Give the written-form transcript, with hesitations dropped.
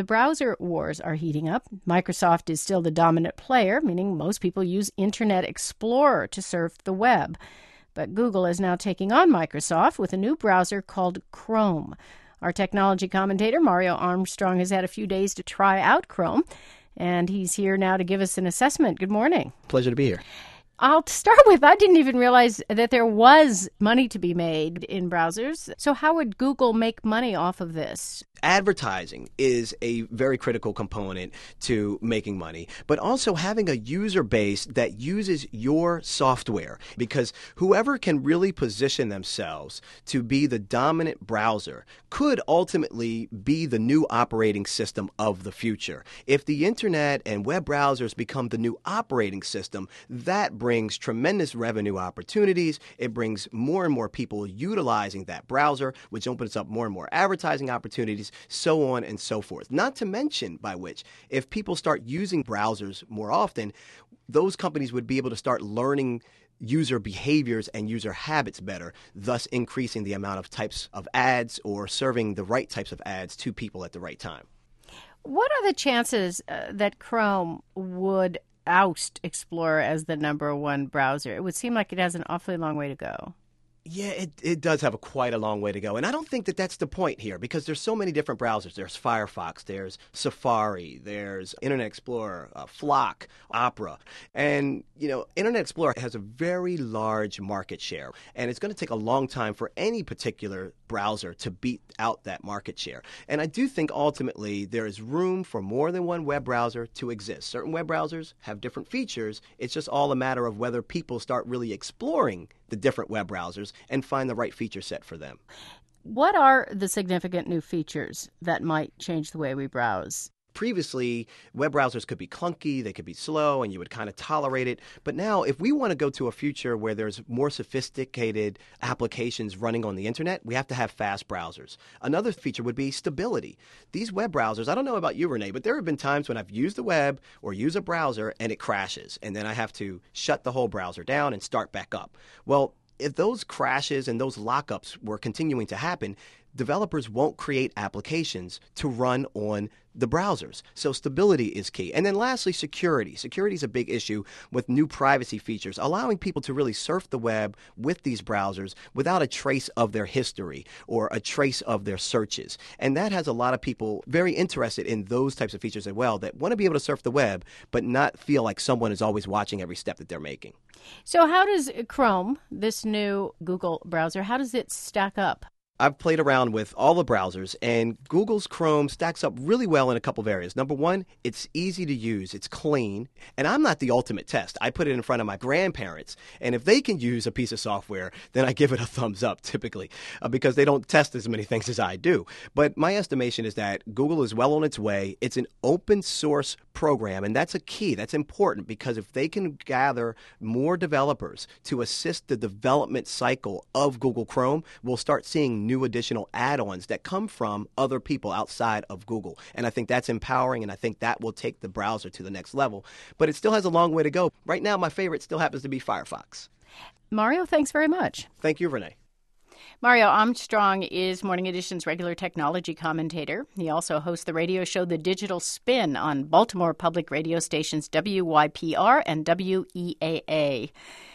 The browser wars are heating up. Microsoft is still the dominant player, meaning most people use Internet Explorer to surf the web. But Google is now taking on Microsoft with a new browser called Chrome. Our technology commentator, Mario Armstrong, has had a few days to try out Chrome, and he's here now to give us an assessment. Good morning. Pleasure to be here. I'll start with, I didn't even realize that there was money to be made in browsers. So how would Google make money off of this? Advertising is a very critical component to making money, but also having a user base that uses your software, because whoever can really position themselves to be the dominant browser could ultimately be the new operating system of the future. If the internet and web browsers become the new operating system, that brings tremendous revenue opportunities. It brings more and more people utilizing that browser, which opens up more and more advertising opportunities, so on and so forth. Not to mention, by which, if people start using browsers more often, those companies would be able to start learning user behaviors and user habits better, thus increasing the amount of types of ads or serving the right types of ads to people at the right time. What are the chances that Chrome would oust Explorer as the number one browser? It would seem like it has an awfully long way to go. Yeah, it does have quite a long way to go. And I don't think that that's the point here, because there's so many different browsers. There's Firefox, there's Safari, there's Internet Explorer, FLoC, Opera. And, Internet Explorer has a very large market share. And it's going to take a long time for any particular browser to beat out that market share. And I do think ultimately there is room for more than one web browser to exist. Certain web browsers have different features. It's just all a matter of whether people start really exploring the different web browsers and find the right feature set for them. What are the significant new features that might change the way we browse? Previously, web browsers could be clunky, they could be slow, and you would kind of tolerate it. But now, if we want to go to a future where there's more sophisticated applications running on the internet, we have to have fast browsers. Another feature would be stability. These web browsers, I don't know about you, Renee, but there have been times when I've used the web or use a browser and it crashes, and then I have to shut the whole browser down and start back up. Well, if those crashes and those lockups were continuing to happen, developers won't create applications to run on the browsers. So stability is key. And then lastly, security. Security is a big issue with new privacy features, allowing people to really surf the web with these browsers without a trace of their history or a trace of their searches. And that has a lot of people very interested in those types of features as well, that want to be able to surf the web but not feel like someone is always watching every step that they're making. So how does Chrome, this new Google browser, how does it stack up? I've played around with all the browsers, and Google's Chrome stacks up really well in a couple of areas. Number one, it's easy to use. It's clean. And I'm not the ultimate test. I put it in front of my grandparents, and if they can use a piece of software, then I give it a thumbs up typically, because they don't test as many things as I do. But my estimation is that Google is well on its way. It's an open source program, and that's a key. That's important, because if they can gather more developers to assist the development cycle of Google Chrome, we'll start seeing new additional add-ons that come from other people outside of Google. And I think that's empowering, and I think that will take the browser to the next level. But it still has a long way to go. Right now, my favorite still happens to be Firefox. Mario, thanks very much. Thank you, Renee. Mario Armstrong is Morning Edition's regular technology commentator. He also hosts the radio show The Digital Spin on Baltimore public radio stations WYPR and WEAA.